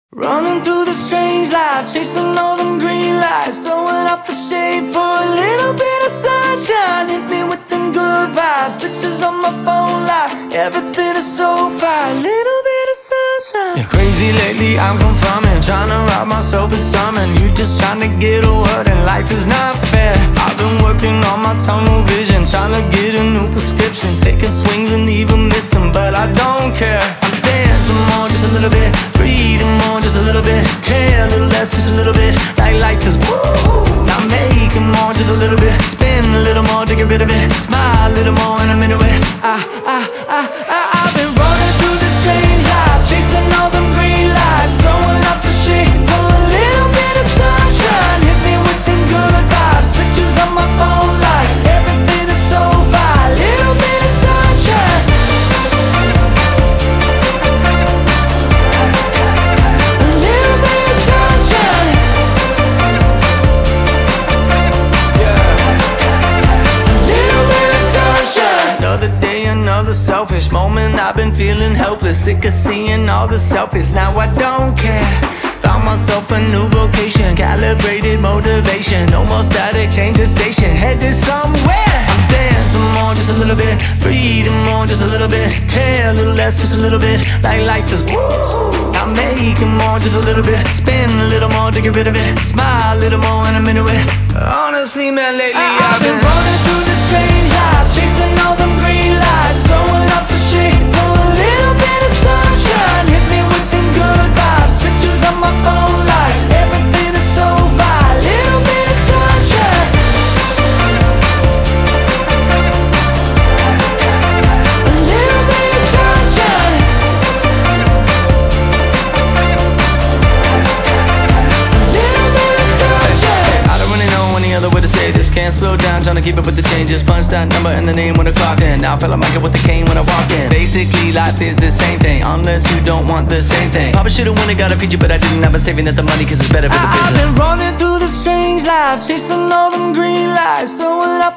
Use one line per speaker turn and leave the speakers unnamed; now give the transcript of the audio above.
Running through the strange life, chasing all them green lights, throwing out the shade for a little bit of sunshine. Hit me with them good vibes, pictures on my phone like everything is so fine. Little bit of sunshine. Yeah, crazy lately, I'm confirming, trying to rob myself of something. You just trying to get a word and life is not fair. I've been working on my tunnel vision, trying to get a new prescription, taking swings and even missing, but I don't care. I'm dancing more, just a little bit, breathing more, just a little bit, care a little less, just a little bit, like life is woo. Now making more, just a little bit, spin a little more to get rid of it, smile a little more and I'm into it. I've been running through this strange life, chasing all them green lights, throwing up the shade for a little bit of sunshine. Hit me with them good vibes, pictures on my phone like everything is so fine. Little bit of sunshine. A little bit of sunshine. A little bit of sunshine. Another day, another selfish moment. I've been feeling helpless, sick of seeing all the selfies. Now I don't care. Found myself a new vocation, calibrated motivation. No more static, change the station, headed somewhere. I'm dancing more, just a little bit, breathing more, just a little bit, care a little less, just a little bit, like life is woo. I'm making more, just a little bit, spin a little more to get rid of it, smile a little more and I'm into it. Honestly, man, lately I've been running through this strange life, chasing all them green lights, throwing up the shade for a little bit of sunshine. Hit me with them good vibes, pictures on my phone like everything is so fine. Little bit of sunshine. A little bit of sunshine. A little bit of sunshine. I don't really know any other way to say this. Can't slow down, trying to keep up with the changes. Punch that number and the name when I clocked in. Now I feel like Michael with the cane when I walk in. Basically, life is the same thing, unless you don't want the same thing. Probably should've won it, got a feature, but I didn't. I've been saving up the money cause it's better for the business. I've been running through the strange life, chasing all them green lights, throwing out